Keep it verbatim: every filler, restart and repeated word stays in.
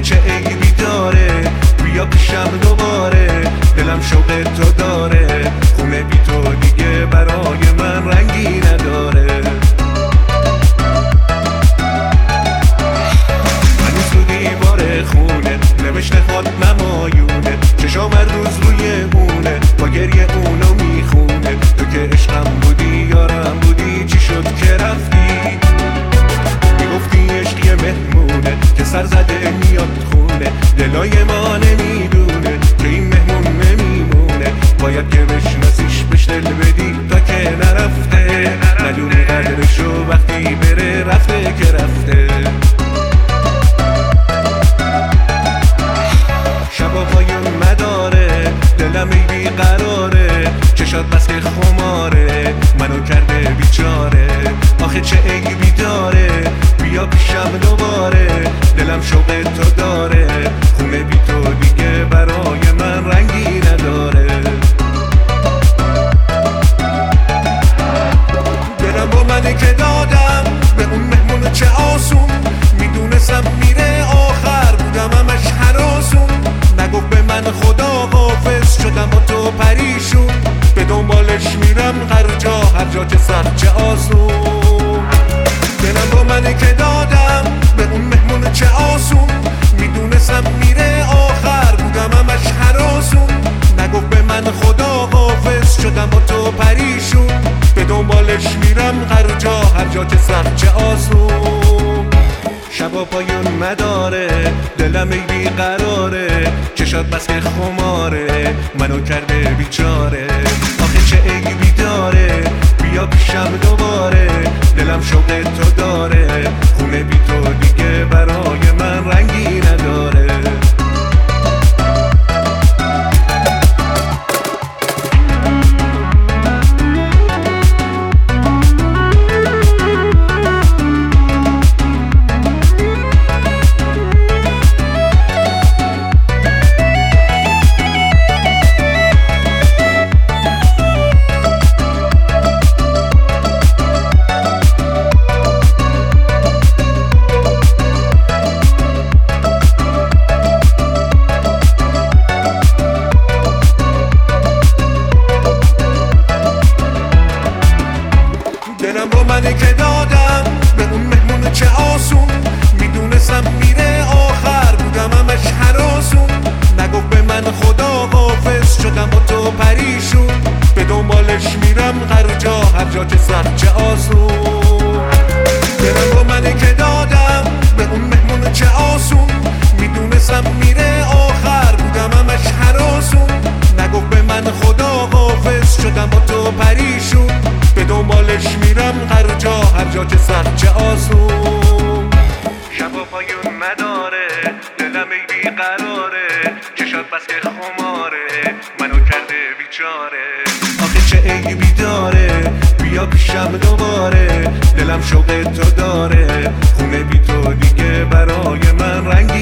چه عیبی داره، بیا پیشم دوباره، دلم شوق تو داره، خونه بی تو دیگه برای من رنگی نداره. هنوز تو دیوار خونه نوشته خود نمایونه، چشام هر روز روی اونه، با گریه اونو میخونه. تو که عشقم بودی یارم بودی، چی شد که رفتی؟ میگفتی عشق یه مهمونه که سر زده میاد خونه، دلای ما نمیدونه که این مهمون نمیمونه. باید که بشناسیش بهش دل بدی تا که نرفته، ندونی قدرشو وقتی بره رفته که رفته. شبا پایون مداره، دلم ای بی قراره، چشات بس که خماره، منو کرده بیچاره. آخه چه عیبی داره، بیا پیشم دوباره، دلم شوق تو داره، خونه بی تو دیگه برای من رنگی نداره. دلم با منه که دادم به اون مهمون چه آسون، میدونستم میره آخر بودم همش هراسون. نگفت به من خدا حافظ، شدم با تو پریشون، به دنبالش میرم هر جا هر جا چه سخت چه آسون. دلم با منه که دادم به اون مهمون چه آسون، میدونستم میره آخر بودم همش هراسون. نگفت به من خدا حافظ، شدم با تو پریشون، به دنبالش میرم هر جا هر جا چه سخت چه آسون. شبا پایون مداره، دلم ای بی قراره، چشات بس که خماره، منو کرده بیچاره. آخه چه عیبی داره، بیا پیشم دوباره، دلم شوق تو داره، خونه بی تو دیگه برای من رنگی نداره. دلم با منه که دادم به اون مهمون چه آسون، میدونستم میره آخر بودم همش هراسون. نگفت به من خدا حافظ، شدم با تو پریشون، به دنبالش میرم هر جا هر جا چه سخت چه آسون. دلم با منه که دادم به اون مهمون چه آسون، میدونستم میره آخر بودم همش هراسون. نگفت به من خدا حافظ، شدم با تو پریشون، به دنبالش میرم هر جا هر جا چه سخت چه آسون. شبا پایون مداره، دلم ای بی قراره، چشات بس که خماره، منو کرده بیچاره. آخه چه عیبی داره، بیا پیشم دوباره، دلم شوق تو داره، خونه بی تو دیگه برای من رنگ